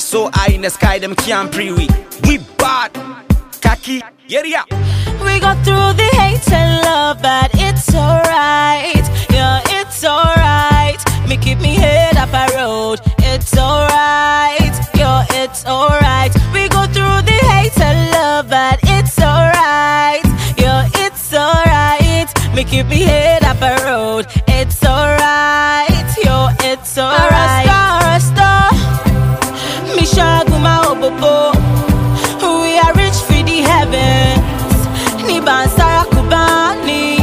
so high in the sky, them can't pre-we. We bad, khaki, yeah. We go through the hate and love, but it's alright. Yeah, it's alright. Me keep me head up a road. It's alright. Yeah, it's alright. We go through the hate and love, but it's alright. Yeah, it's alright. Me keep me head up a road. It's alright. Yo, it's alright. Rasta, me shaguma obobo. We are rich for the heavens. Ni bansara kubani.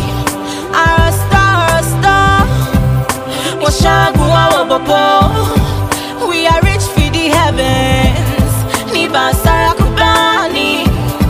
Rasta, wa shaguma obobo. We are rich for the heavens. Ni bansara kubani.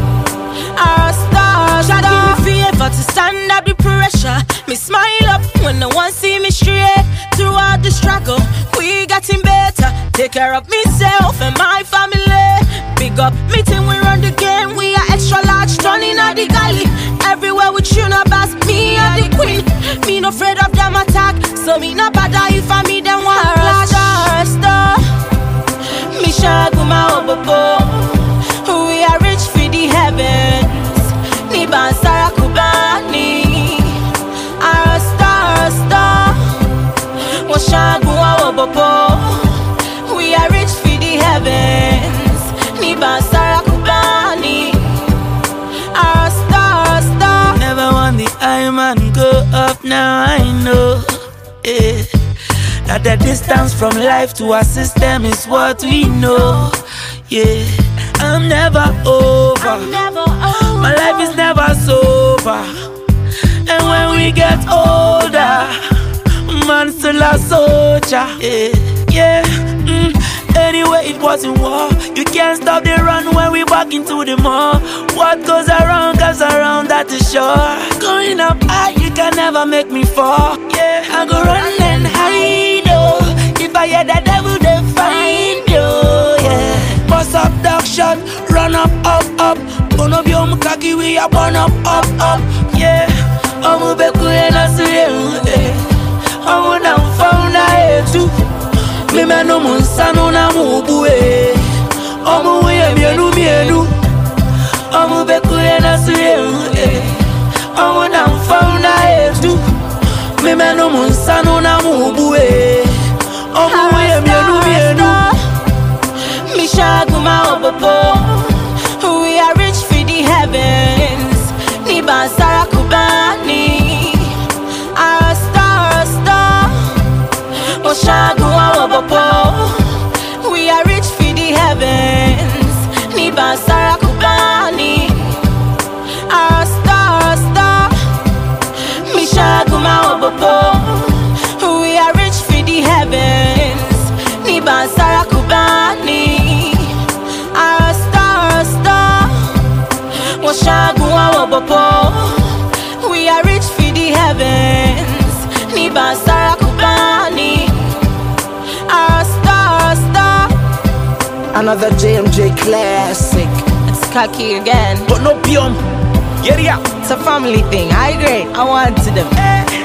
Rasta, give me favor to stand up the pressure. Me smile up when no one see me straight. Throughout the struggle, we getting better. Take care of myself and my family. Big up, meeting we run the game. We are extra large, turning out the galley. Everywhere we tune up bass, me and the queen. Me no afraid of them attack, so me no bother if I meet them one Rasta, me shaguma obobo. We are rich for the heavens. Ni bansara kubani. Rasta, wa shaguma obobo. We are rich for the heavens. Ni bansara kubani. Rasta. Never want the high man go up, now I know. That the distance from life to our system is what we know. Yeah, I'm never over. My life is never sober. And when we get older, man still a soldier. Yeah. Anyway, it wasn't war. You can't stop the run when we walk into the mall. What goes around, that is sure. Going up high, you can never make me fall. Yeah, I go run and hide, oh. If I hear the devil, they find you, yeah. Bust up, dark shot, run up, up. Bono biom kaki, we are burn up, yeah. Omu beku ena suye, omu na mfauna etu. Mime no munsano na mubuwe. Omu ye mienu. Omu bekuye na suye. Omu na mfauna etu. Mime no munsano na mubuwe. Omu ye mienu. Mi shaguma obobo. We are rich for the heavens. Ni bansara kubani. Rasta. Oshagua obobo. We are rich for the heavens. Ni bansara kubani. Rasta. Mi shaguma obobo. We are rich for the heavens. Ni bansara kubani. Rasta. Oshagua obobo. We are rich for the heavens. Ni bansara kubani. Another JMJ classic. It's khaki again. But no biom, yeah. It's a family thing. I agree. I want to them.